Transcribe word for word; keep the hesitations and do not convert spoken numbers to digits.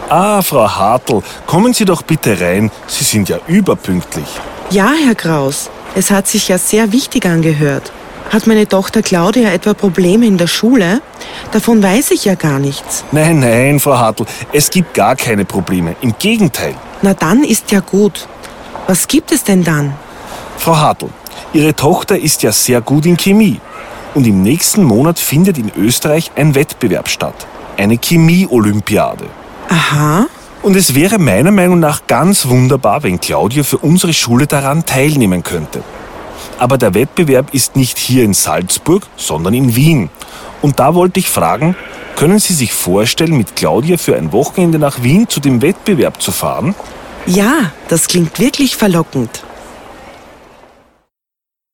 Ah, Frau Hartl, kommen Sie doch bitte rein. Sie sind ja überpünktlich. Ja, Herr Kraus, es hat sich ja sehr wichtig angehört. Hat meine Tochter Claudia etwa Probleme in der Schule? Davon weiß ich ja gar nichts. Nein, nein, Frau Hartl, es gibt gar keine Probleme. Im Gegenteil. Na dann ist ja gut. Was gibt es denn dann? Frau Hartl, Ihre Tochter ist ja sehr gut in Chemie. Und im nächsten Monat findet in Österreich ein Wettbewerb statt. Eine Chemie-Olympiade. Aha. Und es wäre meiner Meinung nach ganz wunderbar, wenn Claudia für unsere Schule daran teilnehmen könnte. Aber der Wettbewerb ist nicht hier in Salzburg, sondern in Wien. Und da wollte ich fragen, können Sie sich vorstellen, mit Claudia für ein Wochenende nach Wien zu dem Wettbewerb zu fahren? Ja, das klingt wirklich verlockend.